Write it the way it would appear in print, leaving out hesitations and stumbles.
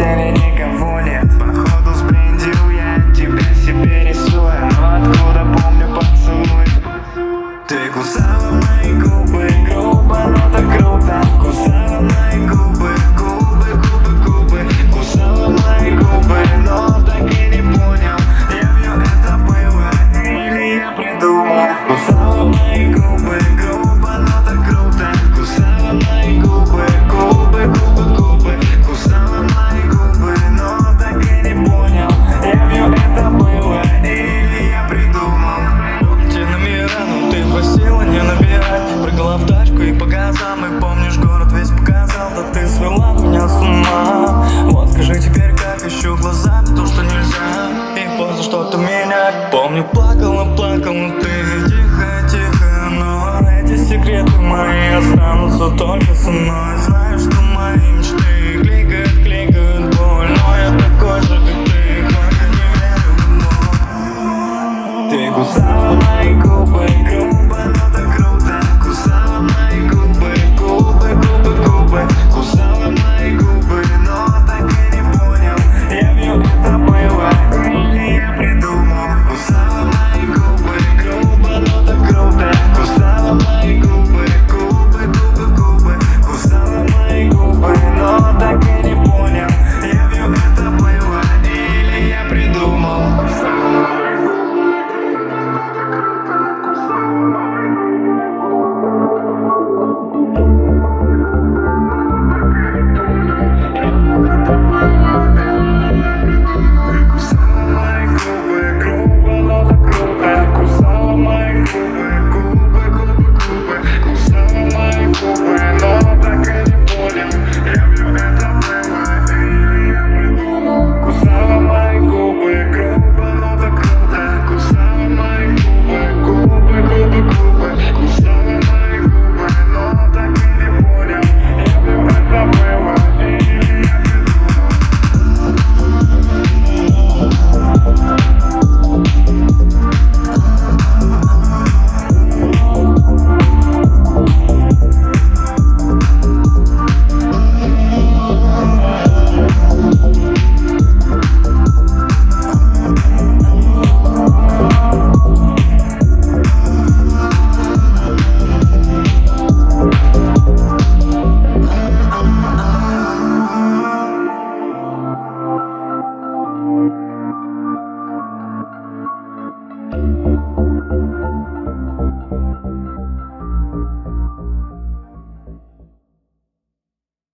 постели никого нет. Походу сблендил я тебя себе рисуя, но откуда помню поцелуй. Ты кусала мои губы грубо, но так круто. Кусала мои губы, губы, кусала мои губы, но так и не понял, явью это было или я придумал. Кусала мои губы грубо, но так круто. Кусала мои губы, кусала мои губы, но так и не понял, явью это было или я придумал. Помните номера, но ты просила не набирать. Прыгала в тачку и по газам, и помнишь, город весь показал. Да ты свела меня с ума. Вот скажи теперь, как ищу глазами то, что нельзя, и поздно что-то менять. Помню, плакал, но ты тихо, но эти секреты мои останутся только со мной. Знаю, что мои мечты кликают боль, но я такой же, как ты, хоть я не верю в любовь. Ты кусала мои губы грубо, но так круто. Кусала мои губы, кусала мои губы, но так и не понял, явью это было или я придумал. Кусала мои губы грубо, но так круто. Кусала мои губы, кусала мои губы, но так и не понял, явью это было или я придумал. Thank